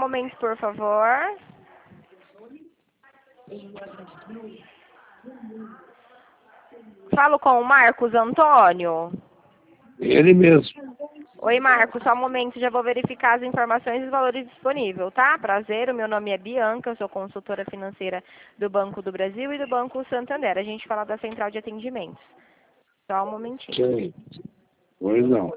momento, por favor. Falo com o Marcos Antônio. Ele mesmo. Oi, Marcos, só um momento, já vou verificar as informações e os valores disponíveis, tá? Prazer, o meu nome é Bianca, eu sou consultora financeira do Banco do Brasil e do Banco Santander. A gente fala da central de atendimentos. Só um momentinho. Sim. Pois não.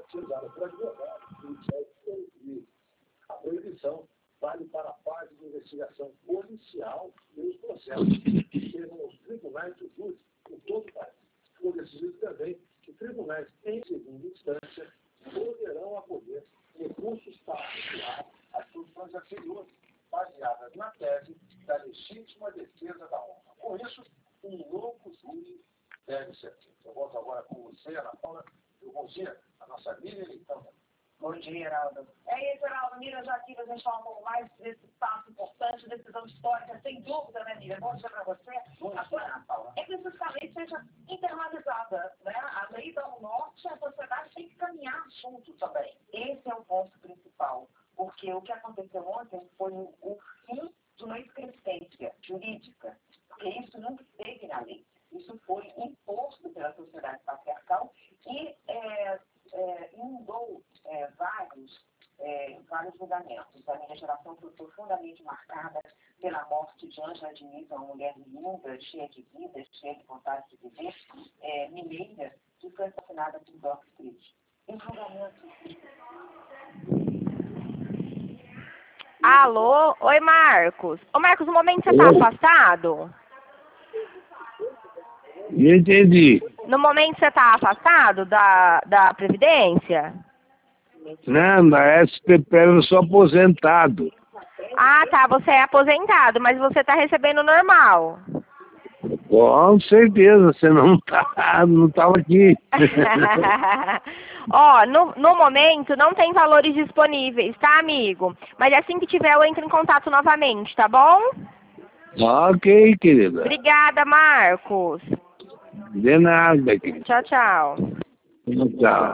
A proibição vale para a parte de investigação policial e os processos que chegam aos tribunais de júri em todo o país. Foi decidido também que tribunais em segunda instância poderão acolher recursos para anular as funções anteriores, baseadas na tese da legítima defesa da honra. Com isso, um novo júri deve ser feito. Eu volto agora com você, Ana Paula. Bom dia, a nossa Miriam Leitão. Bom dia, Geraldo. É isso, Geraldo. Miriam, já aqui a gente fala um pouco mais desse passo importante, decisão histórica, sem dúvida, né, Miriam? Bom dia para você. Agora, é que essa lei seja internalizada, né? A lei dá um norte, a sociedade tem que caminhar junto também. Esse é o ponto principal, porque o que aconteceu ontem foi o fim de uma excrescência jurídica, porque isso nunca esteve na lei. Isso foi imposto pela sociedade patriarcal e inundou vários julgamentos. A minha geração foi profundamente marcada pela morte de Ângela Diniz, uma mulher linda, cheia de vida, cheia de vontade de viver, mineira, que foi assassinada por Doc Street. Em julgamento. Alô? Oi, Marcos. Ô, Marcos, no momento você tá afastado? Não entendi. No momento você tá afastado da Previdência? Não, na SPP eu sou aposentado. Ah, tá, você é aposentado, mas você tá recebendo normal. Com certeza, você não tava aqui. Ó, no momento não tem valores disponíveis, tá, amigo? Mas assim que tiver eu entro em contato novamente, tá bom? Ok, querida. Obrigada, Marcos. De nada, querida. Tchau, tchau. Tchau.